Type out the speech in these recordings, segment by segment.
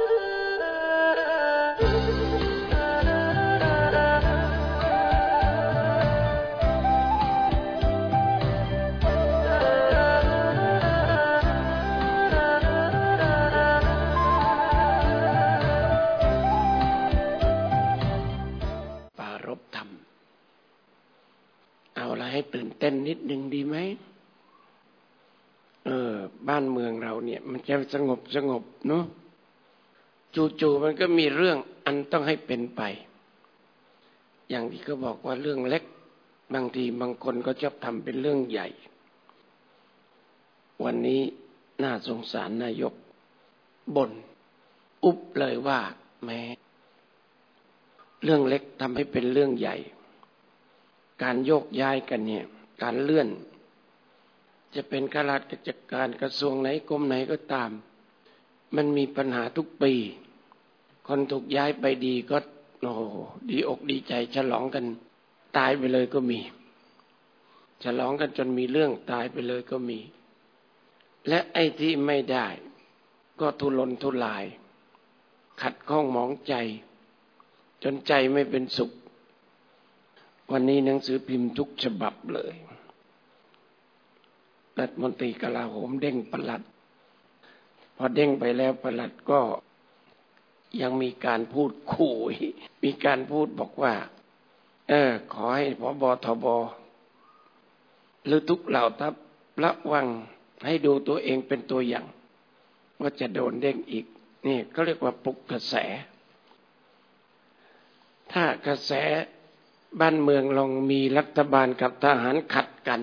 ให้ตื่นเต้นนิดนึงดีไหมบ้านเมืองเราเนี่ยมันจะสงบเนาะจู่ๆมันก็มีเรื่องอันต้องให้เป็นไปอย่างที่เขาบอกว่าเรื่องเล็กบางทีบางคนก็ชอบทำเป็นเรื่องใหญ่วันนี้น่าสงสารนายกบ่นอุบเลยว่าแม้เรื่องเล็กทำให้เป็นเรื่องใหญ่การโยกย้ายกันเนี่ยการเลื่อนจะเป็นข้าราชการกระทรวงไหนกรมไหนก็ตามมันมีปัญหาทุกปีคนถูกย้ายไปดีก็โอ้ดีอกดีใจฉลองกันตายไปเลยก็มีฉลองกันจนมีเรื่องตายไปเลยก็มีและไอ้ที่ไม่ได้ก็ทุรนทุรายขัดข้องหมองใจจนใจไม่เป็นสุขวันนี้หนังสือพิมพ์ทุกฉบับเลยรัฐมนตรีกลาโหมเด้งปลัดพอเด้งไปแล้วปลัดก็ยังมีการพูดขู่มีการพูดบอกว่าขอให้ผบ.ทบ.หรือทุกเหล่าทัพระวังให้ดูตัวเองเป็นตัวอย่างว่าจะโดนเด้งอีกนี่เขาเรียกว่าปลุกกระแสถ้ากระแสบ้านเมืองลองมีรัฐบาลกับทหารขัดกัน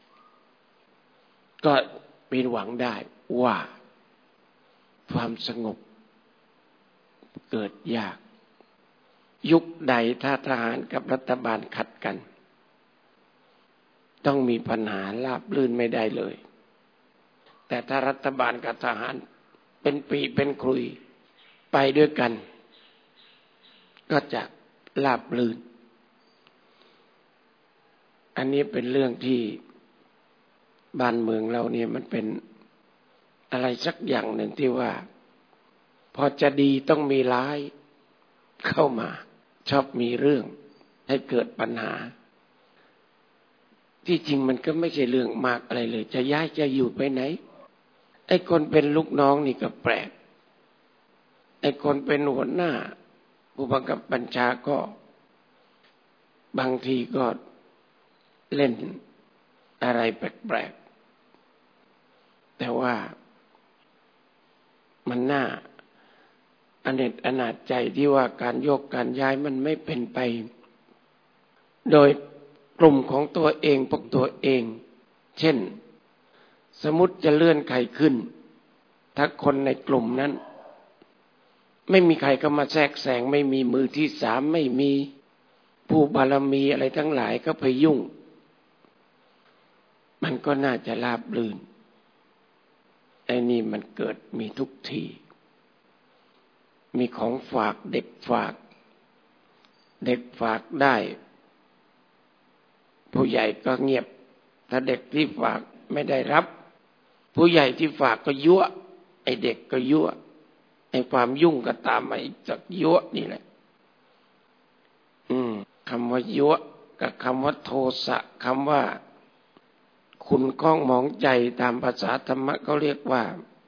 ก็มีหวังได้ว่าความสงบเกิดยากยุคใดถ้าทหารกับรัฐบาลขัดกันต้องมีปัญหาราบรื่นไม่ได้เลยแต่ถ้ารัฐบาลกับทหารเป็นปีเป็นครุยไปด้วยกันก็จะราบรื่นอันนี้เป็นเรื่องที่บ้านเมืองเราเนี่ยมันเป็นอะไรสักอย่างหนึ่งที่ว่าพอจะดีต้องมีร้ายเข้ามาชอบมีเรื่องให้เกิดปัญหาที่จริงมันก็ไม่ใช่เรื่องมากอะไรเลยจะย้ายจะอยู่ไปไหนไอ้คนเป็นลูกน้องนี่ก็แปลกไอ้คนเป็นหัวหน้าผู้บังคับบัญชาก็บางทีก็เล่นอะไรแปลกๆแต่ว่ามันน่าอเนจอนาจใจที่ว่าการโยกการย้ายมันไม่เป็นไปโดยกลุ่มของตัวเองพวกตัวเองเช่นสมมุติจะเลื่อนใครขึ้นถ้าคนในกลุ่มนั้นไม่มีใครเข้ามาแทรกแซงไม่มีมือที่สามไม่มีผู้บารมีอะไรทั้งหลายก็ไปยุ่งมันก็น่าจะราบรื่นไอ้นี่มันเกิดมีทุกทีมีของฝากเด็กฝากได้ผู้ใหญ่ก็เงียบถ้าเด็กที่ฝากไม่ได้รับผู้ใหญ่ที่ฝากก็ยั่วไอ้เด็กก็ยั่วไอ้ความยุ่งก็ตามมาอีกจากยั่วนี่แหละคำว่ายั่วกับคำว่าโทสะคำว่าขุ่นข้องหมองใจตามภาษาธรรมะเขาเรียกว่า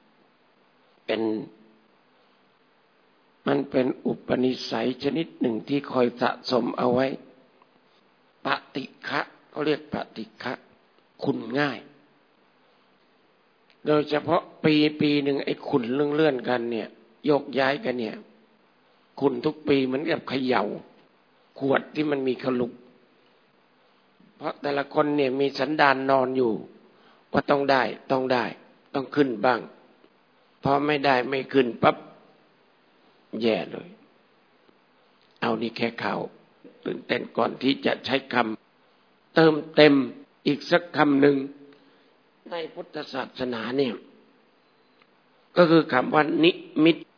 มันเป็นอุปนิสัยชนิดหนึ่งที่คอยสะสมเอาไว้ปฏิฆะเขาเรียกปฏิฆะขุ่นง่ายโดยเฉพาะปีหนึ่งไอ้ขุ่นเลื่อนกันเนี่ยโยกย้ายกันเนี่ยขุ่นทุกปีเหมือนกับเขย่าขวดที่มันมีขลุกเพราะแต่ละคนเนี่ยมีสันดานนอนอยู่ว่าต้องได้ต้องขึ้นบ้างพอไม่ได้ไม่ขึ้นปั๊บแย่เลยเอานี่แค่ข่าวตื่นเต้นก่อนที่จะใช้คำเติมเต็มอีกสักคำหนึ่งในพุทธศาสนาเนี่ยก็คือคำว่านิมิต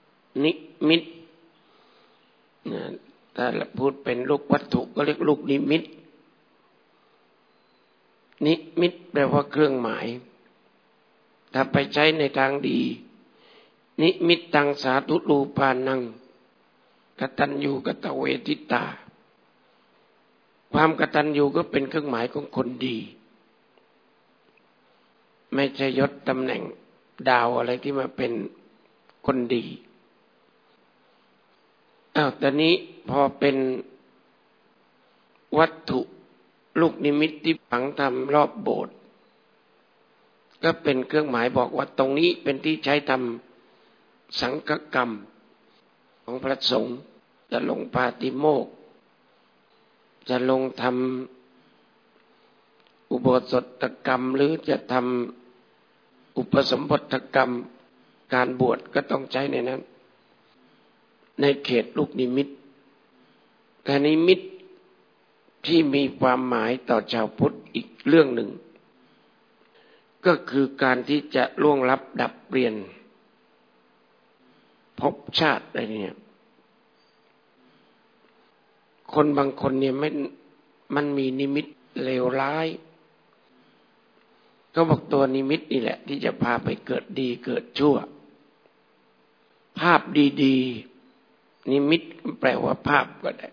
ถ้าพูดเป็นลูกวัตถุก็เรียกลูกนิมิตแปลว่าเครื่องหมายถ้าไปใช้ในทางดีนิมิตตังสาธุรูปานังกตัญญูกตเวทิตาความกตัญญูก็เป็นเครื่องหมายของคนดีไม่ใช่ยศตำแหน่งดาวอะไรที่มาเป็นคนดีตอนนี้พอเป็นวัตถุลูกนิมิตที่ฝังทำรอบโบสถ์ก็เป็นเครื่องหมายบอกว่าตรงนี้เป็นที่ใช้ทำสังฆกรรมของพระสงฆ์จะลงปาติโมกข์จะลงทำอุโบสถกรรมหรือจะทำอุปสมบทกรรมการบวชก็ต้องใช้ในนั้นในเขตลูกนิมิตแต่นิมิตที่มีความหมายต่อชาวพุทธอีกเรื่องหนึ่งก็คือการที่จะล่วงลับดับเปลี่ยนภพชาติอะไรเนี่ยคนบางคนเนี่ยมันมีนิมิตเลวร้ายก็บอกตัวนิมิตนี่แหละที่จะพาไปเกิดดีเกิดชั่วภาพดีๆนิมิตแปลว่าภาพก็ได้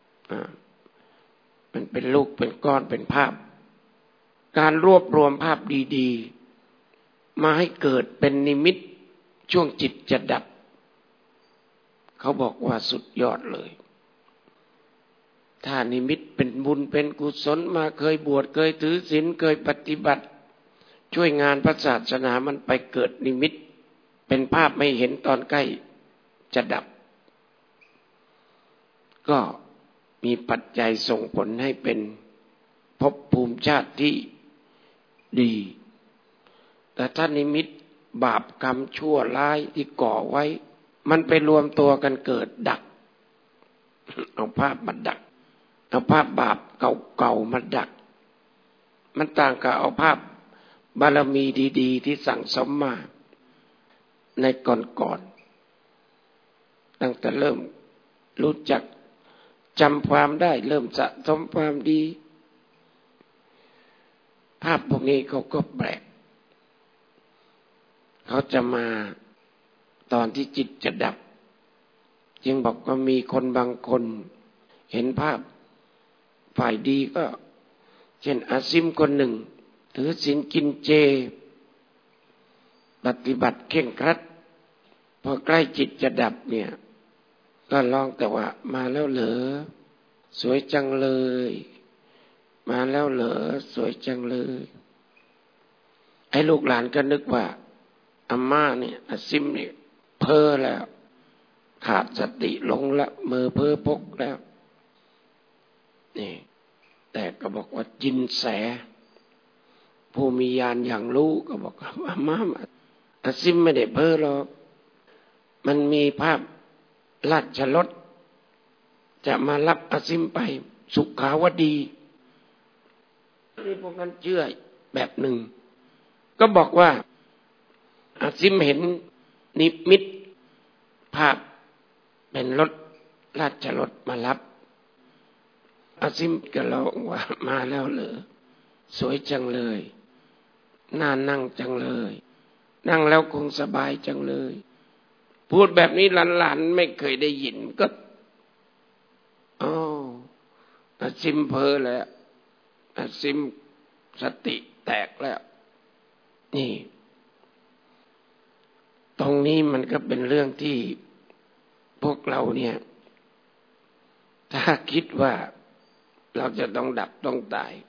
มันเป็นลูกเป็นก้อนเป็นภาพการรวบรวมภาพดีๆมาให้เกิดเป็นนิมิตช่วงจิตจะดับเขาบอกว่าสุดยอดเลยถ้านิมิตเป็นบุญเป็นกุศลมาเคยบวชเคยถือศีลเคยปฏิบัติช่วยงานพระศาสนามันไปเกิดนิมิตเป็นภาพไม่เห็นตอนใกล้จะดับก็มีปัจจัยส่งผลให้เป็นภพภูมิชาติที่ดีแต่ถ้านิมิตบาปกรรมชั่วร้ายที่ก่อไว้มันไปรวมตัวกันเกิดดักเอาภาพมาดักเอาภาพบาปเก่าๆมาดักมันต่างกับเอาภาพบารมีดีๆที่สั่งสมมาในก่อนๆตั้งแต่เริ่มรู้จักจำความได้เริ่มสะสมความดีภาพพวกนี้เขาก็แปลกเขาจะมาตอนที่จิตจะดับจึงบอกว่ามีคนบางคนเห็นภาพฝ่ายดีก็เช่นอาซิมคนหนึ่งถือศีลกินเจปฏิบัติเคร่งครัดพอใกล้จิตจะดับเนี่ยก็ร้องแต่ว่ามาแล้วเหรอสวยจังเลยมาแล้วเหรอสวยจังเลยไอ้ลูกหลานก็นึกว่าอาม่าเนี่ยอาซิมเนี่ยเพ้อแล้วขาดสติหลงละเมื่อเพ้อพกแล้วนี่แต่ก็บอกว่าจินแสผู้มีญาณอย่างรู้ก็บอกว่าอาม่าอาซิมไม่ได้เพ้อหรอกมันมีภาพราชรถจะมารับอาซิมไปสุขาวดีนี่พวกนั้นเชื่อแบบหนึ่งก็บอกว่าอาซิมเห็นนิมิตภาพเป็นรถราชรถมารับอาซิมก็ร้องว่ามาแล้วเหรอสวยจังเลยน่านั่งจังเลยนั่งแล้วคงสบายจังเลยพูดแบบนี้หลานๆไม่เคยได้ยินก็อาซิมเพ้อแล้วอาซิมสติแตกแล้วนี่ตรงนี้มันก็เป็นเรื่องที่พวกเราเนี่ยถ้าคิดว่าเราจะต้องดับต้องตาย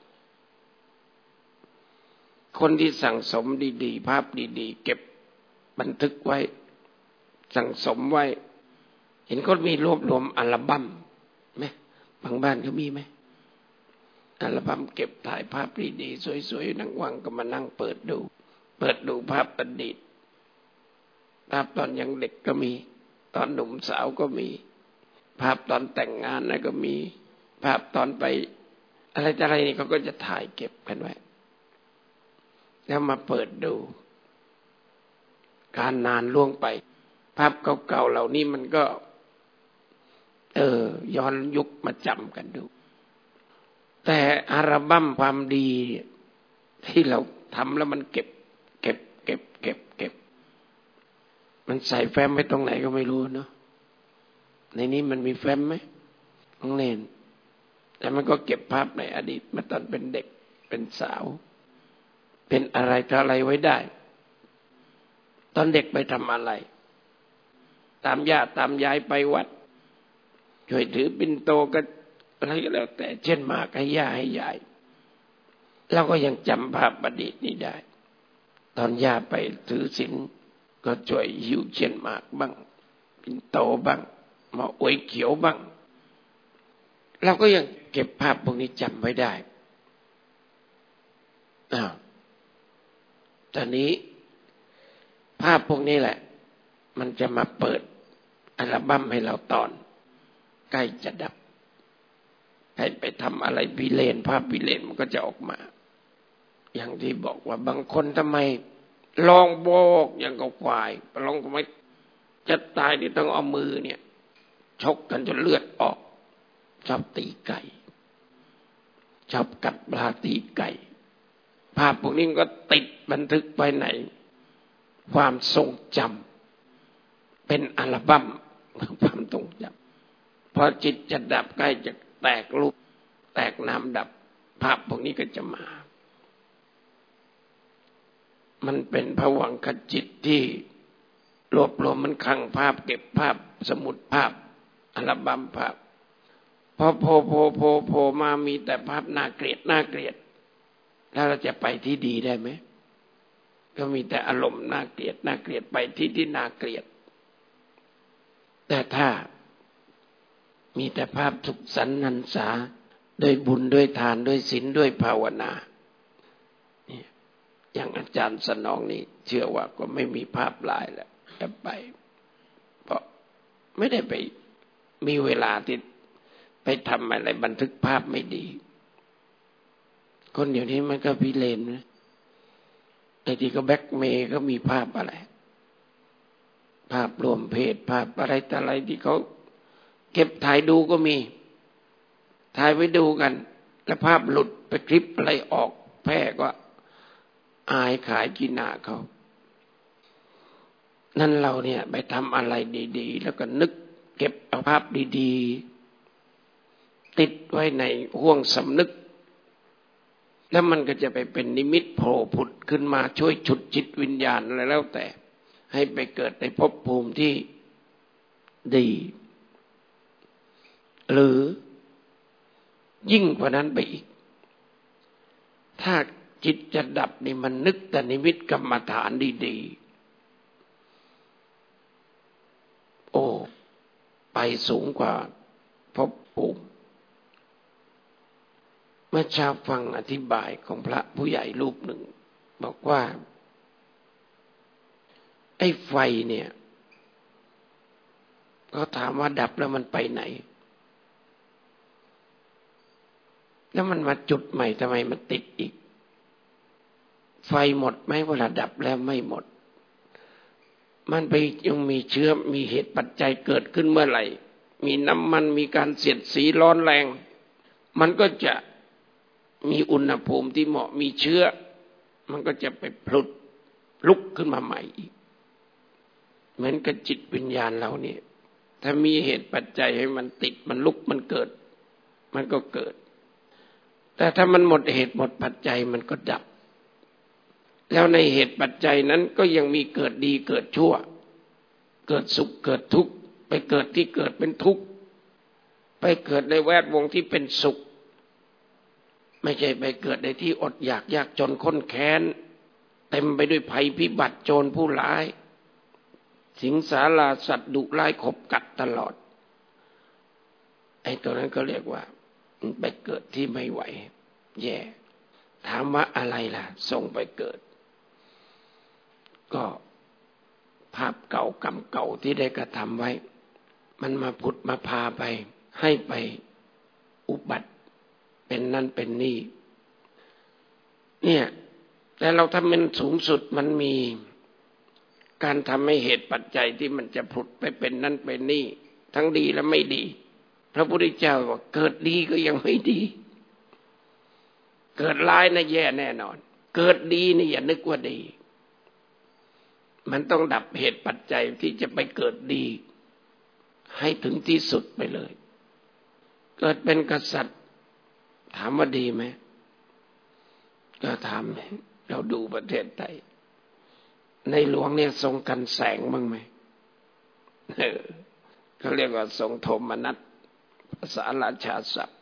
คนที่สั่งสมดีๆภาพดีๆเก็บบันทึกไว้สั่งสมไว้เห็นคนมีรวบรวมอัลบั้มไหมบางบ้านเขามีไหมอัลบั้มเก็บถ่ายภาพดีๆสวยๆนั่งว่างก็มานั่งเปิดดูภาพอดีตภาพตอนยังเด็กก็มีตอนหนุ่มสาวก็มีภาพตอนแต่งงานนะก็มีภาพตอนไปอะไรนี่เขาก็จะถ่ายเก็บกันไว้แล้วมาเปิดดูการนานล่วงไปภาพเก่าๆเหล่านี้มันก็ย้อนยุคมาจำกันดูแต่อัลบั้มความดีที่เราทำแล้วมันเก็บมันใส่แฟ้มไว้ตรงไหนก็ไม่รู้เนาะในนี้มันมีแฟ้มไหมของเนนแต่มันก็เก็บภาพในอดีตมาตอนเป็นเด็กเป็นสาวเป็นอะไรต่ออะไรไว้ได้ตอนเด็กไปทำอะไรตามย่าตามยายไปวัดช่วยถือปิ่นโตก็อะไรก็แล้วแต่เช่นหมากให้ย่าให้ยายเราก็ยังจำภาพอดีตนี้ได้ตอนย่าไปถือศีลก็ช่วยหิ้วเช่นหมากบ้างปิ่นโตบ้างมาอวยเขียวบ้างเราก็ยังเก็บภาพพวกนี้จำไว้ได้ตอนนี้ภาพพวกนี้แหละมันจะมาเปิดอัลบั้มให้เราตอนใกล้จะดับให้ไปทำอะไรพิเรนภาพพิเรนมันก็จะออกมาอย่างที่บอกว่าบางคนทำไมลองโบกอย่างกับควายลองทำไมจะตายนี่ต้องเอามือเนี่ยชกกันจนเลือดออกชอบตีไก่ชอบกัดปลาตีไก่ภาพพวกนี้ก็ติดบันทึกไว้ในความทรงจำเป็นอัลบั้มความทรงจำพอจิตจะดับใกล้จะแตกรูปแตกนามดับภาพพวกนี้ก็จะมามันเป็นภวังคจิตที่รวบรวมมันคลังภาพเก็บภาพสมุดภาพอัลบั้มภาพพอโผล่มามีแต่ภาพน่าเกลียดน่าเกลียดแล้วเราจะไปที่ดีได้ไหมก็มีแต่อารมณ์น่าเกลียดน่าเกลียดไปที่น่าเกลียดแต่ถ้ามีแต่ภาพสุขสันต์หันษาด้วยบุญด้วยทานด้วยศีลด้วยภาวนาอย่างอาจารย์สนองนี่เชื่อว่าก็ไม่มีภาพลายแล้วจะไปเพราะไม่ได้ไปมีเวลาที่ไปทำอะไรบันทึกภาพไม่ดีคนเดี๋ยวนี้มันก็พิเรนนะไอ้ที่ก็แบ็คเมย์ก็มีภาพอะไรภาพรวมเพศภาพอะไรแต่อะไรที่เขาเก็บถ่ายดูก็มีถ่ายไว้ดูกันแล้วภาพหลุดไปคลิปอะไรออกแพร่ก็อายขายกินหน้าเขานั่นเราเนี่ยไปทำอะไรดีๆแล้วก็นึกเก็บเอาภาพดีๆติดไว้ในห่วงสำนึกแล้วมันก็จะไปเป็นนิมิตโผล่ผุดขึ้นมาช่วยฉุดจิตวิญญาณอะไรแล้วแต่ให้ไปเกิดในภพภูมิที่ดีหรือยิ่งกว่านั้นไปอีกถ้าจิตจะดับนี่มันนึกแต่นิมิตกรรมฐานดีๆโอ้ไปสูงกว่าภพภูมิเมื่อเช้าฟังอธิบายของพระผู้ใหญ่รูปหนึ่งบอกว่าไอ้ไฟเนี่ยก็ถามว่าดับแล้วมันไปไหนแล้วมันมาจุดใหม่ทำไมมันติดอีกไฟหมดไหมเวลาดับแล้วไม่หมดมันไปยังมีเชื้อมีเหตุปัจจัยเกิดขึ้นเมื่อไหร่มีน้ำมันมีการเสียดสีร้อนแรงมันก็จะมีอุณหภูมิที่เหมาะมีเชื้อมันก็จะไปพลุดลุกขึ้นมาใหม่อีกเหมือนกับจิตวิญญาณเราเนี่ยถ้ามีเหตุปัจจัยให้มันติดมันลุกมันเกิดมันก็เกิดแต่ถ้ามันหมดเหตุหมดปัจจัยมันก็ดับแล้วในเหตุปัจจัยนั้นก็ยังมีเกิดดีเกิดชั่วเกิดสุขเกิดทุกข์ไปเกิดที่เกิดเป็นทุกข์ไปเกิดในแวดวงที่เป็นสุขไม่ใช่ไปเกิดในที่อดอยากยากจนข้นแค้นเต็มไปด้วยภัยพิบัติโจรผู้ร้ายสิงสาราสัตว์ดุร้ายขบกัดตลอดไอ้ตัวนั้นก็เรียกว่าไปเกิดที่ไม่ไหวแย่ถามว่าอะไรล่ะส่งไปเกิดก็ภาพเก่ากรรมเก่าที่ได้กระทำไว้มันมาผุดมาพาไปให้ไปอุบัติเป็นนั่นเป็นนี่เนี่ยแต่เราทำเป็นสูงสุดมันมีการทำให้เหตุปัจจัยที่มันจะผุดไปเป็นนั่นเป็นนี่ทั้งดีและไม่ดีพระพุทธเจ้าบอกเกิดดีก็ยังไม่ดีเกิดร้ายนะแย่แน่นอนเกิดดีนี่อย่านึกว่าดีมันต้องดับเหตุปัจจัยที่จะไปเกิดดีให้ถึงที่สุดไปเลยเกิดเป็นกษัตริย์ถามว่าดีไหมก็ถามเราดูประเทศไทยในหลวงเนี่ยทรงกันแสงบ้างไหมเขาเรียกว่าทรงโทมนัสภาษาราชาศัพท์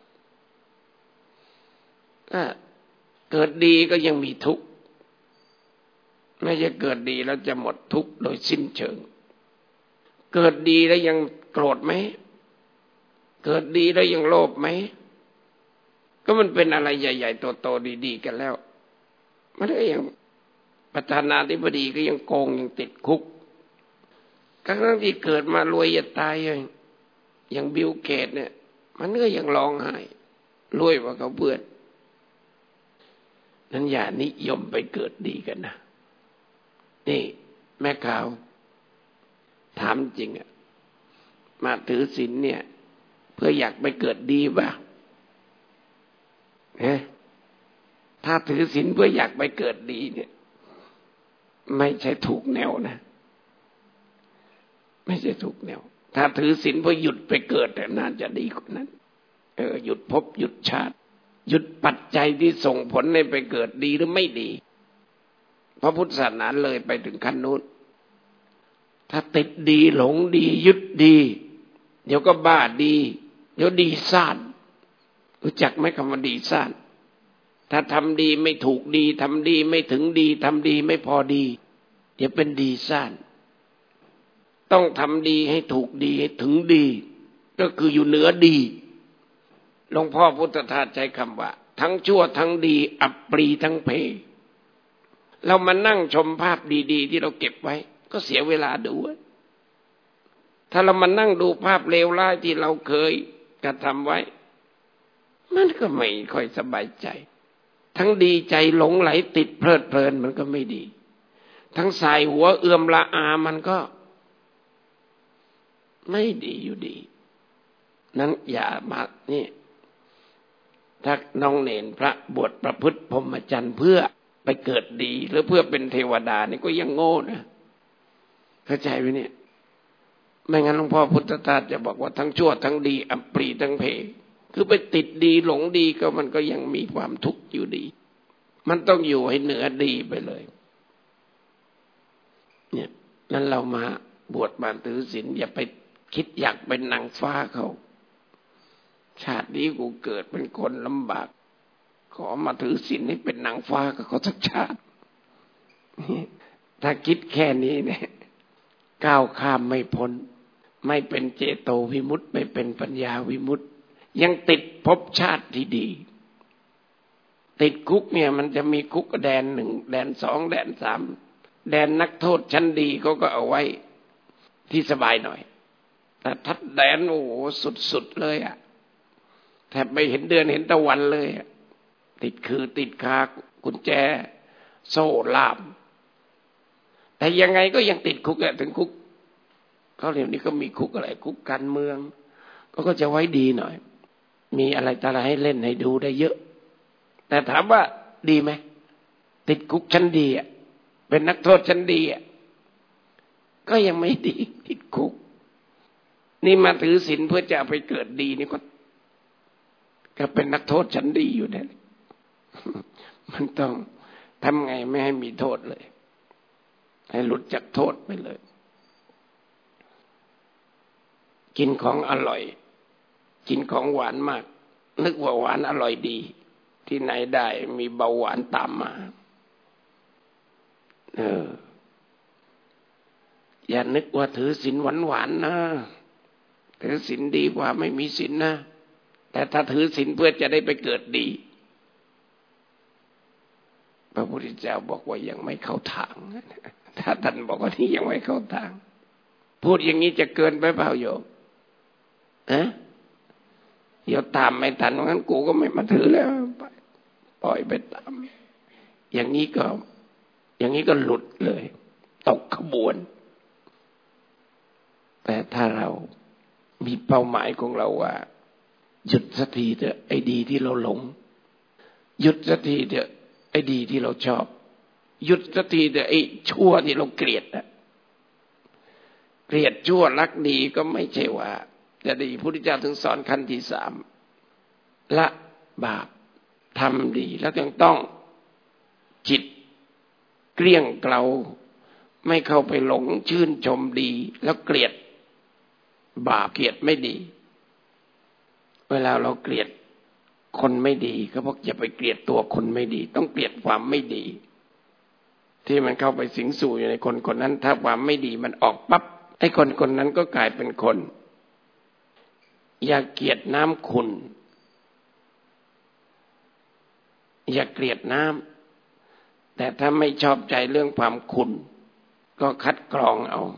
ก็เกิดดีก็ยังมีทุกข์ไม่ใช่เกิดดีแล้วจะหมดทุกข์โดยสิ้นเชิงเกิดดีแล้วยังโกรธไหมเกิดดีแล้วยังโลภไหมก็มันเป็นอะไรใหญ่ๆโตๆดีๆกันแล้วมันก็ยังประธานาธิบดีก็ยังโกงยังติดคุกทั้งที่เกิดมารวยจะตายอย่างบิลเกตเนี่ยมันก็ยังร้องไห้รวยกว่าเขาเพื่อนนั้นอย่านิยมไปเกิดดีกันนะนี่แม่ข่าวถามจริงอะมาถือศีลเนี่ยเพื่ออยากไปเกิดดีป่ะถ้าถือศีลเพื่ออยากไปเกิดดีเนี่ยไม่ใช่ถูกแนวนะไม่ใช่ถูกแนวถ้าถือศีลเพื่อหยุดไปเกิดแต่น่าจะดีกว่านั้นหยุดภพหยุดชาติหยุดปัจจัยที่ส่งผลให้ไปเกิดดีหรือไม่ดีพระพุทธศาสนาเลยไปถึงขั้นนู้นถ้าติดดีหลงดียึดดีเดี๋ยวก็บ้าดีเดี๋ยวดีซ่านรู้จักไหมคำว่าดีซ่านถ้าทำดีไม่ถูกดีทำดีไม่ถึงดีทำดีไม่พอดีเดี๋ยวเป็นดีซ่านต้องทำดีให้ถูกดีให้ถึงดีก็คืออยู่เหนือดีหลวงพ่อพุทธทาสใช้คำว่าทั้งชั่วทั้งดีอับปรีทั้งเพเรามานั่งชมภาพดีๆที่เราเก็บไว้ก็เสียเวลาดูถ้าเรามานั่งดูภาพเลวร้ายที่เราเคยกระทำไว้มันก็ไม่ค่อยสบายใจทั้งดีใจหลงไหลติดเพลิดเพลินมันก็ไม่ดีทั้งสายหัวเอื้อมละอามันก็ไม่ดีอยู่ดีนั้นอย่ามานี่ถ้าน้องเนรพระบวชประพฤติพรหมจรรย์เพื่อไปเกิดดีหรือเพื่อเป็นเทวดานี่ก็ยังโง่นะเข้าใจไหมเนี่ยไม่งั้นหลวงพ่อพุทธทาสจะบอกว่าทั้งชั่วทั้งดีอับปรีทั้งเพคือไปติดดีหลงดีก็มันก็ยังมีความทุกข์อยู่ดีมันต้องอยู่ให้เหนือดีไปเลยเนี่ยนั้นเรามาบวชมาถือศีลอย่าไปคิดอยากเป็นนางฟ้าเขาชาตินี้กูเกิดเป็นคนลำบากขอมาถือศีลให้เป็นนางฟ้ากับเขาสักชาติถ้าคิดแค่นี้เนี่ยก้าวข้ามไม่พ้นไม่เป็นเจโตวิมุตติไม่เป็นปัญญาวิมุตติยังติดภพชาติที่ดีติดคุกเนี่ยมันจะมีคุกแดน1แดน2แดน3แดนนักโทษชั้นดีเขาก็เอาไว้ที่สบายหน่อยแต่ทัดแดนโอ้โหสุดๆเลยอ่ะแทบไม่เห็นเดือนเห็นตะวันเลยติดคือติดคากุญแจโซ่ล่ามแต่ยังไงก็ยังติดคุกถึงคุกเขาเดี๋ยวนี้ก็มีคุกอะไรคุกการเมืองก็จะไว้ดีหน่อยมีอะไรต่ออะไรให้เล่นให้ดูได้เยอะแต่ถามว่าดีไหมติดคุกชั้นดีอ่ะเป็นนักโทษชั้นดีอ่ะก็ยังไม่ดีติดคุกนี่มาถือศีลเพื่อจะไปเกิดดีนี่ก็เป็นนักโทษชั้นดีอยู่เนี่ยมันต้องทำไงไม่ให้มีโทษเลยให้หลุดจากโทษไปเลยกินของอร่อยกินของหวานมากนึกว่าหวานอร่อยดีที่ไหนได้มีเบาหวานตามมาอย่านึกว่าถือศีลหวานๆนะถือศีลดีกว่าไม่มีศีลนะแต่ถ้าถือศีลเพื่อจะได้ไปเกิดดีพระพุทธเจ้าบอกว่ายังไม่เข้าทางถ้าท่านบอกว่านี่ยังไม่เข้าทางพูดอย่างนี้จะเกินไปเปล่าโยมเดี๋ยวตามไม่ทันงั้นกูก็ไม่มาถือแล้วปล่อยไปตามอย่างนี้ก็หลุดเลยตกขบวนแต่ถ้าเรามีเป้าหมายของเราว่าหยุดสักทีเถอะไอ้ดีที่เราหลงหยุดสักทีเถอะไอ้ดีที่เราชอบหยุดสักทีเถอะไอ้ชั่วที่เราเกลียดเกลียดชั่วรักดีก็ไม่ใช่ว่าจะดีพุทธเจ้าถึงสอนขั้นที่3ละบาปทำดีแล้วยังต้องจิตเกลี้ยงเกลาไม่เข้าไปหลงชื่นชมดีแล้วเกลียดบาปเกลียดไม่ดีเวลาเราเกลียดคนไม่ดีก็บอกอย่าไปเกลียดตัวคนไม่ดีต้องเกลียดความไม่ดีที่มันเข้าไปสิงสู่อยู่ในคนคนนั้นถ้าความไม่ดีมันออกปั๊บไอ้คนคนนั้นก็กลายเป็นคนอย่าเกลียดน้ำขุ่นอย่าเกลียดน้ำแต่ถ้าไม่ชอบใจเรื่องความขุ่นก็คัดกรองเอา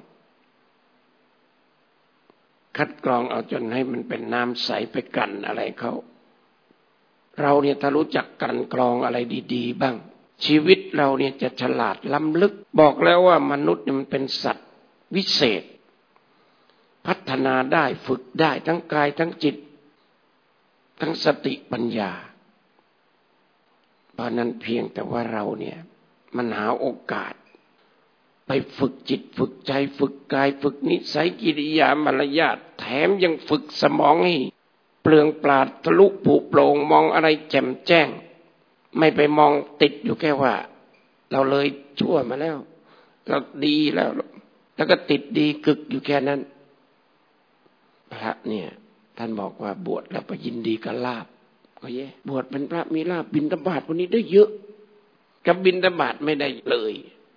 จนให้มันเป็นน้ำใสไปกันอะไรเขาเราเนี่ยถ้ารู้จักกันกรองอะไรดีๆบ้างชีวิตเราเนี่ยจะฉลาดล้ำลึกบอกแล้วว่ามนุษย์เนี่ยมันเป็นสัตว์วิเศษพัฒนาได้ฝึกได้ทั้งกายทั้งจิตทั้งสติปัญญาเพราะนั้นเพียงแต่ว่าเราเนี่ยมันหาโอกาสไปฝึกจิตฝึกใจฝึกกายฝึกนิสัยกิริยามารยาทแถมยังฝึกสมองให้เปลืองปราดทะลุผุโปร่งมองอะไรแจ่มแจ้งไม่ไปมองติดอยู่แค่ว่าเราเลยชั่วมาแล้วเราดีแล้วก็ติดดีกึกอยู่แค่นั้นพระเนี่ยท่านบอกว่าบวชแล้วไปยินดีกับลาภก็แย่บวชเป็นพระมีลาภบิณฑบาตวันนี้ได้เยอะกับบิณฑบาตไม่ได้เลย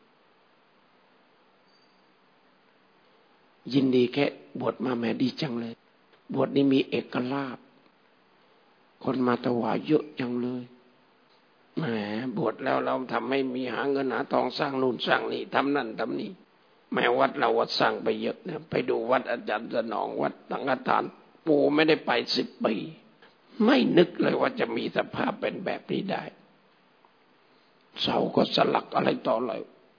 ยินดีแค่บวชมาแม่ดีจังเลยบวชนี่มีเอกลาภคนมาถวายเยอะจังเลยแหมบวชแล้วเราทำให้มีหาเงินหาทองสร้างนู่นสร้างนี่ทำนั่นทำนี่แม้วัดเราวัดสร้างไปเยอะนะไปดูวัดอาจารย์สนองวัดสังฆทานปู่ไม่ได้ไป10 ปีไม่นึกเลยว่าจะมีสภาพเป็นแบบนี้ได้เสาก็สลักอะไรต่ออะไร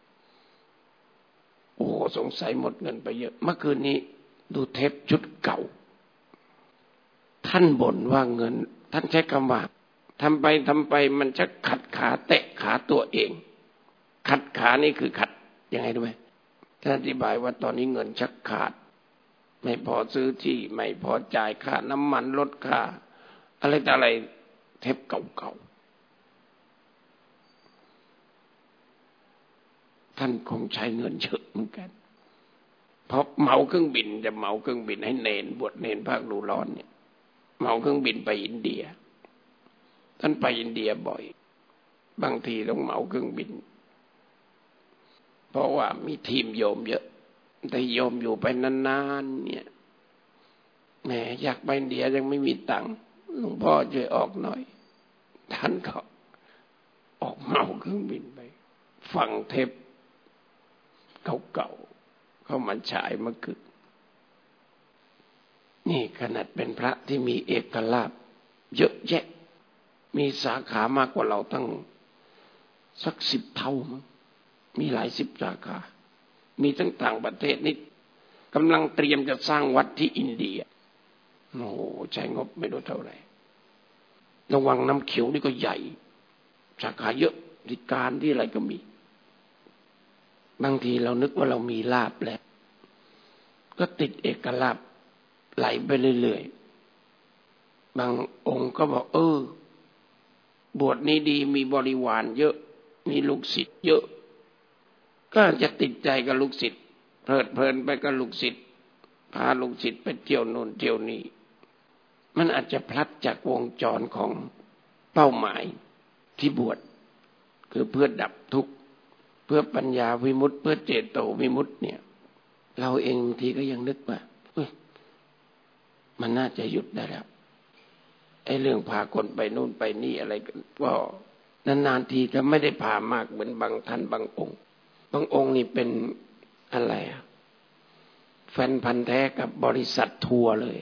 โอ้สงสัยหมดเงินไปเยอะเมื่อคืนนี้ดูเทปชุดเก่าท่านบ่นว่าเงินท่านใช้คำว่าทำไปมันจะขัดขาเตะขาตัวเองขัดขานี่คือขัดยังไงรู้ไหมท่านอธิบายว่าตอนนี้เงินชักขาดไม่พอซื้อที่ไม่พอจ่ายค่าน้ำมันลดค่าอะไรต่ออะไรเทปเก่าๆท่านคงใช้เงินเยอะเหมือนกันเพราะเหมาเครื่องบินจะเหมาเครื่องบินให้เนนบวชเนนภาคฤดูร้อนเนี่ยเหมาเครื่องบินไปอินเดียท่านไปอินเดียบ่อยบางทีต้องเหมาเครื่องบินเพราะว่ามีทีมโยมเยอะแต่โยมอยู่ไปนานๆเนี่ยแหมอยากไปอินเดียยังไม่มีตังค์หลวงพ่อช่วยออกหน่อยท่านก็ออกเหมาเครื่องบินไปฟังเทปเก่าๆเข้ามาฉายเมื่อคืนนี่ขนาดเป็นพระที่มีเอกลาภเยอะแยะมีสาขามากกว่าเราตั้งสัก10 เท่ามั้งมีหลาย10 สาขามีทั้งต่างประเทศนี่กำลังเตรียมจะสร้างวัดที่อินเดียโอ้โหใช้งบไม่รู้เท่าไหร่ระวังน้ำเขียวนี่ก็ใหญ่สาขาเยอะที่การที่อะไรก็มีบางทีเรานึกว่าเรามีลาภแล้วก็ติดเอกลาภไหลไปเรื่อยๆบางองค์ก็บอกบวชนี้ดีมีบริวารเยอะมีลูกศิษย์เยอะก็จะติดใจกับลูกศิษย์เพลิดเพลินไปกับลูกศิษย์พาลูกศิษย์ไปเที่ยวโน่นเที่ยวนี้มันอาจจะพลัดจากวงจรของเป้าหมายที่บวชคือเพื่อดับทุกข์เพื่อปัญญาวิมุตติเพื่อเจโตวิมุตติเนี่ยเราเองบางทีก็ยังนึกว่ามันน่าจะหยุดได้แล้วไอ้เรื่องพาคนไปนู่นไปนี่อะไรก็นานๆทีจะไม่ได้พามากเหมือนบางท่านบางองค์นี่เป็นอะไรแฟนพันธุ์แท้กับบริษัททัวร์เลย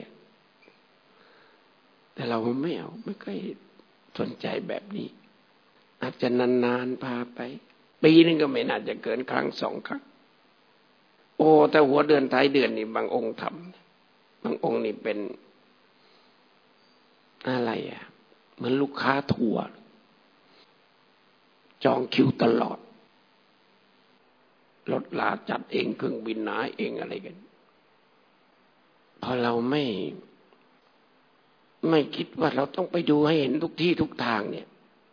แต่เราไม่เอาไม่ค่อยสนใจแบบนี้อาจจะนานๆพาไปปีนึงก็ไม่น่าจะเกินครั้ง2 ครั้งโอ้แต่หัวเดือนท้ายเดือนนี่บางองค์ทำบางองค์นี่เป็นอะไรเหมือนลูกค้าทัวร์จองคิวตลอดรถลาจัดเองเครื่องบินหนาเองอะไรกันพอเราไม่คิดว่าเราต้องไปดูให้เห็นทุกที่ทุกทางเนี่ย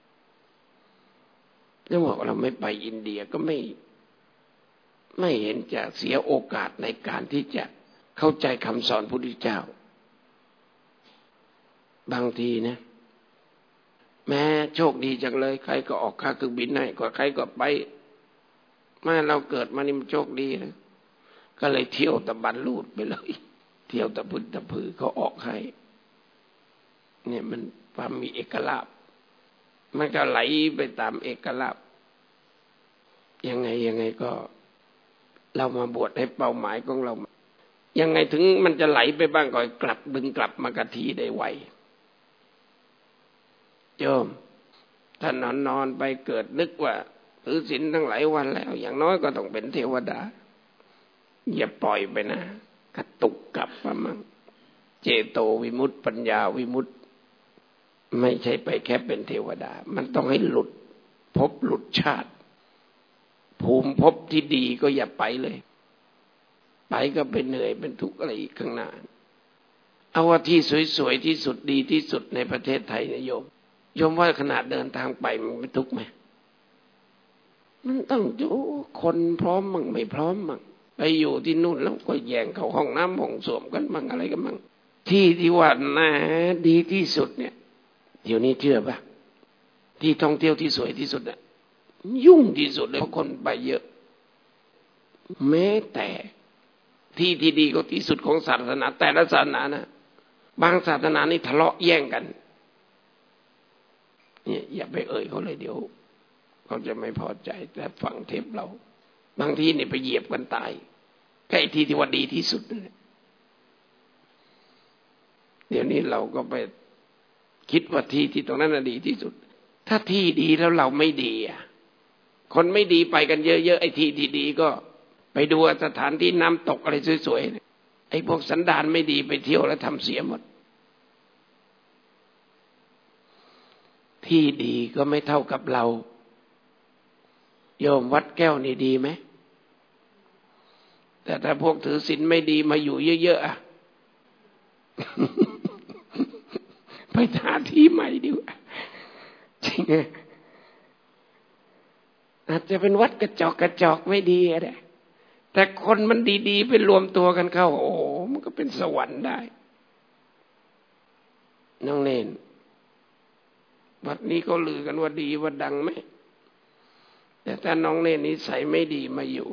เรื่องบอกเราไม่ไปอินเดียก็ไม่เห็นจะเสียโอกาสในการที่จะเข้าใจคำสอนพระพุทธเจ้าบางทีนะแม้โชคดีจังเลยใครก็ออกค่าเครื่องบินให้ก็ใครก็ไปมาเราเกิดมานี่มันโชคดีนะก็เลยเที่ยวตะบันลูดไปเลยเที่ยวตะพื้นตะพือเขาออกให้เนี่ยมันความมีเอกลักษณ์มันก็ไหลไปตามเอกลักษณ์ยังไงก็เรามาบวชให้เป้าหมายของเรายังไงถึงมันจะไหลไปบ้างก็กลับดึงกลับมากะทีได้ไวโยมถ้านอนไปเกิดนึกว่าถือศีลทั้งหลายวันแล้วอย่างน้อยก็ต้องเป็นเทวดาอย่าปล่อยไปนะกระตุกกลับมามั่งเจโตวิมุตติปัญญาวิมุตติไม่ใช่ไปแค่เป็นเทวดามันต้องให้หลุดภพหลุดชาติภูมิภพที่ดีก็อย่าไปเลยไปก็เป็นเหนื่อยเป็นทุกข์อะไรอีกข้างหน้าเอาว่าที่สวยๆที่สุดดีที่สุดในประเทศไทยนะโยมว่าขนาดเดินทางไปมันไม่ทุกข์ไหมมันต้องอยู่คนพร้อมมั่งไม่พร้อมมั่งไปอยู่ที่นู่นแล้วก็แย่งเข้าห้องน้ำห้องส้วมกันมั่งอะไรกันมั่งที่ว่าน่าดีที่สุดเนี่ยเดี๋ยวนี้เชื่อป่ะที่ท่องเที่ยวที่สวยที่สุดอะยุ่งที่สุดเลยเพราะคนไปเยอะแม้แต่ที่ดีก็ที่สุดของศาสนาแต่ละศาสนานะบางศาสนานี่ทะเลาะแย่งกันเนี่ยอย่าไปเอ่ยเขาเลยเดี๋ยวเขาจะไม่พอใจแต่ฟังเทปเราบางทีเนี่ยไปเหยียบกันตายใกล้ที่ว่าดีที่สุดเลยเดี๋ยวนี้เราก็ไปคิดว่าที่ตรงนั้นน่ะดีที่สุดถ้าที่ดีแล้วเราไม่ดีอ่ะคนไม่ดีไปกันเยอะๆไอ้ที่ดีๆก็ไปดูสถานที่น้ำตกอะไรสวยๆไอ้พวกสันดานไม่ดีไปเที่ยวแล้วทำเสียหมดที่ดีก็ไม่เท่ากับเราโยมวัดแก้วนี่ดีไหมแต่ถ้าพวกถือศีลไม่ดีมาอยู่เยอะๆอ่ะ ไปหาที่ใหม่ดีกว่าจริงไงอาจจะเป็นวัดกระจอกไม่ดีอะไรแต่คนมันดีๆไปรวมตัวกันเข้าโอ้มันก็เป็นสวรรค์ได้น้องเนนวัดนี้ก็ลือกันว่าดีว่าดังไหมแต่ถ้าน้องเนนนิสัยไม่ดีมาอยู่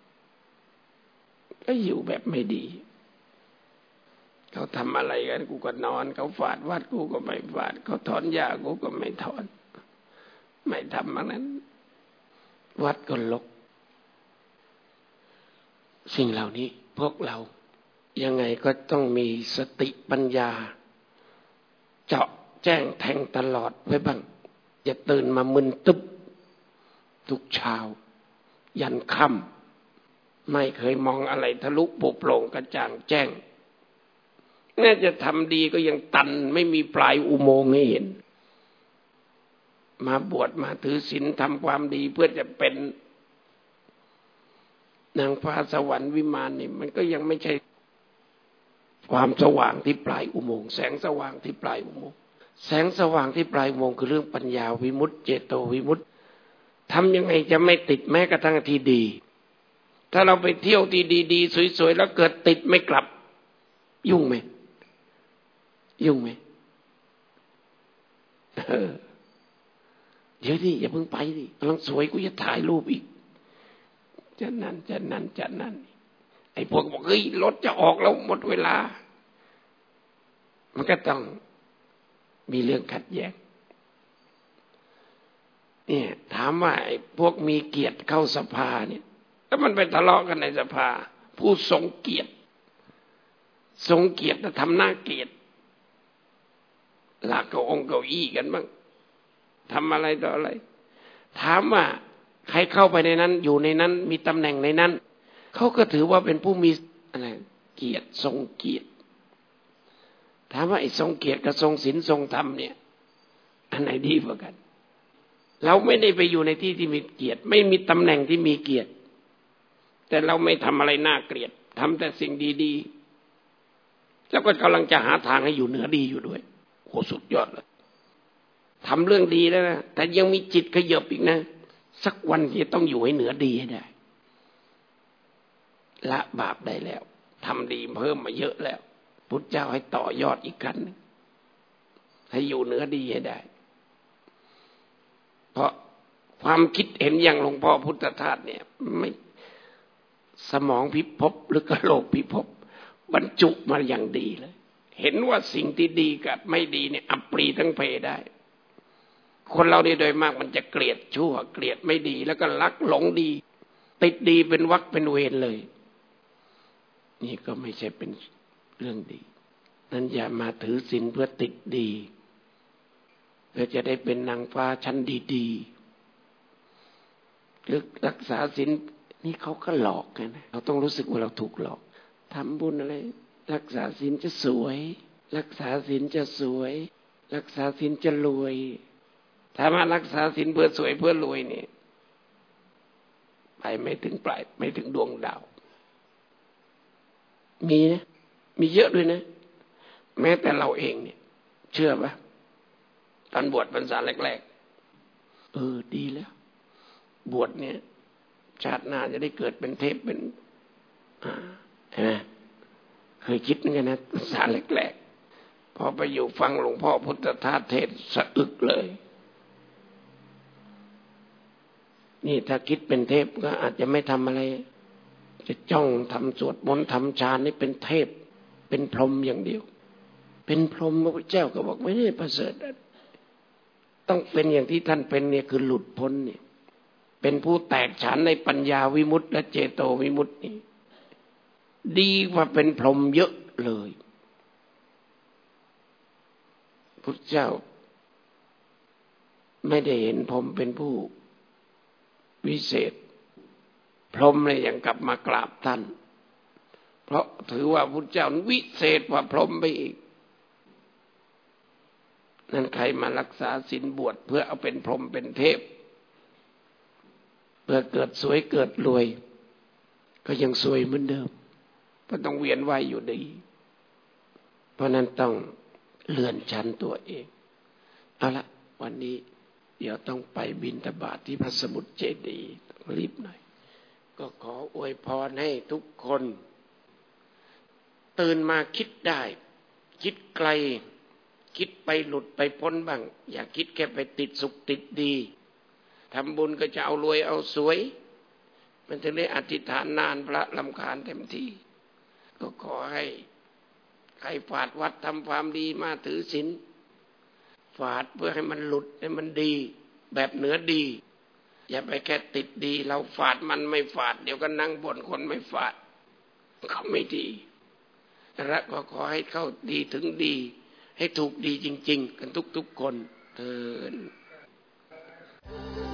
ก็อยู่แบบไม่ดีเขาทำอะไรกันกูก็นอนเขาฝาดวัดกูก็ไม่ฝาดเขาถอนหญ้ากูก็ไม่ถอนไม่ทำมันนั้นวัดก็รกสิ่งเหล่านี้พวกเรายังไงก็ต้องมีสติปัญญาเจาะแจ้งแทงตลอดไว้บ้างอย่าตื่นมามึนตึ๊บทุกเช้ายันค่ำไม่เคยมองอะไรทะลุโปร่งกระจ่างแจ้งแม้จะทำดีก็ยังตันไม่มีปลายอุโมงค์ให้เห็นมาบวชมาถือศีลทำความดีเพื่อจะเป็นนางฟ้าสวรรค์วิมานนี่มันก็ยังไม่ใช่ความสว่างที่ปลายอุโมงค์แสงสว่างที่ปลายอุโมงค์แสงสว่างที่ปลายอุโมงค์คือเรื่องปัญญาวิมุตติเจโตวิมุตติทำยังไงจะไม่ติดแม้กระทั่งที่ดีถ้าเราไปเที่ยวที่ดีๆสวยๆแล้วเกิดติดไม่กลับยุ่งไหมยุ่งไหมเดี๋ยวดิอย่าเพิ่งไปดิกำลังสวยกูจะถ่ายรูปอีกจะนั่นไอ้พวกบอกเฮ้ยรถจะออกแล้วหมดเวลามันก็ต้องมีเรื่องขัดแย้งเนี่ยถามว่าไอ้พวกมีเกียรติเข้าสภาเนี่ยแล้วมันไปทะเลาะกันในสภาผู้ทรงเกียรติแต่ทำหน้าเกลียดลากเก้าองเก้าอี้กันบ้างทำอะไรต่ออะไรถามว่าใครเข้าไปในนั้นอยู่ในนั้นมีตำแหน่งในนั้นเขาก็ถือว่าเป็นผู้มีอะไรเกียรติทรงเกียรติถามว่าไอ้ทรงเกียรติกับทรงศีลทรงธรรมเนี่ยอันไหนดีกว่ากันเราไม่ได้ไปอยู่ในที่ที่มีเกียรติไม่มีตำแหน่งที่มีเกียรติแต่เราไม่ทำอะไรน่าเกลียดทำแต่สิ่งดีแล้วก็กำลังจะหาทางให้อยู่เหนือดีอยู่ด้วยโหสุดยอดเลยทำเรื่องดีแล้วนะแต่ยังมีจิตขยับอีกนะสักวันที่ต้องอยู่ให้เหนือดีให้ได้ละบาปได้แล้วทำดีเพิ่มมาเยอะแล้วพุทธเจ้าให้ต่อยอดอีกขั้นนึงให้อยู่เหนือดีให้ได้เพราะความคิดเห็นอย่างหลวงพ่อพุทธทาสเนี่ยไม่สมองพิภพหรือกะโหลกพิภพบรรจุมาอย่างดีเลยเห็นว่าสิ่งที่ดีกับไม่ดีเนี่ยอัปรีทั้งเพได้คนเราเนี่ยโดยมากมันจะเกลียดชั่วเกลียดไม่ดีแล้วก็รักหลงดีติดดีเป็นวรรคเป็นเวรเลยนี่ก็ไม่ใช่เป็นเรื่องดีนั้นอย่ามาถือศีลเพื่อติดดีเพื่อจะได้เป็นนางฟ้าชั้นดีๆหรือรักษาศีลนี่เขาก็หลอกกันนะเราต้องรู้สึกว่าเราถูกหลอกทำบุญอะไรรักษาศีลจะสวยรักษาศีลจะสวยรักษาศีลจะรวยถ้ามารักษาศีลเพื่อสวยเพื่อรวยนี่ไปไม่ถึงปลายไม่ถึงดวงดาวมีนะมีเยอะด้วยนะแม้แต่เราเองเนี่ยเชื่อปะตอนบวชพรรษาแรกๆดีแล้วบวชเนี่ยชาติหน้าจะได้เกิดเป็นเทพเป็นเห็นไหมเคยคิดเหมือนกันนะพรรษาแรกๆพอไปอยู่ฟังหลวงพ่อพุทธทาสเทศสะอึกเลยนี่ถ้าคิดเป็นเทพก็อาจจะไม่ทำอะไรจะจ้องทำสวดมนต์ทำฌานนี่เป็นเทพเป็นพรหมอย่างเดียวเป็นพรหมพระพุทธเจ้าก็บอกไม่ได้ประเสริฐต้องเป็นอย่างที่ท่านเป็นเนี่ยคือหลุดพ้นเนี่ยเป็นผู้แตกฉานในปัญญาวิมุตติและเจโตวิมุตตินี่ดีกว่าเป็นพรหมเยอะเลยพุทธเจ้าไม่ได้เห็นพรหมเป็นผู้วิเศษพรหมเลยยังกลับมากราบท่านเพราะถือว่าพุทธเจ้าวิเศษกว่าพรหมไปอีกนั่นใครมารักษาศีลบวชเพื่อเอาเป็นพรหมเป็นเทพเพื่อเกิดสวยเกิดรวยก็ยังสวยเหมือนเดิมก็ต้องเวียนว่ายอยู่ดีเพราะนั้นต้องเลื่อนชั้นตัวเองเอาละวันนี้เดี๋ยวต้องไปบิณฑบาตที่พระสมุทรเจดีย์รีบหน่อยก็ขออวยพรให้ทุกคนตื่นมาคิดได้คิดไกลคิดไปหลุดไปพ้นบ้างอย่าคิดแค่ไปติดสุขติดดีทำบุญก็จะเอารวยเอาสวยมันถึงได้อธิษฐานนานพระรำคาญเต็มที่ก็ขอให้ใครฝาดวัดทำความดีมาถือศีลฝาดเพื่อให้มันหลุดให้มันดีแบบเหนือดีอย่าไปแค่ติดดีเราฝาดมันไม่ฝาดเดี๋ยวก็นั่งบ่นคนไม่ฝาดเขาไม่ดีและก็ขอให้เข้าดีถึงดีให้ถูกดีจริงๆกันทุกๆคนเถิด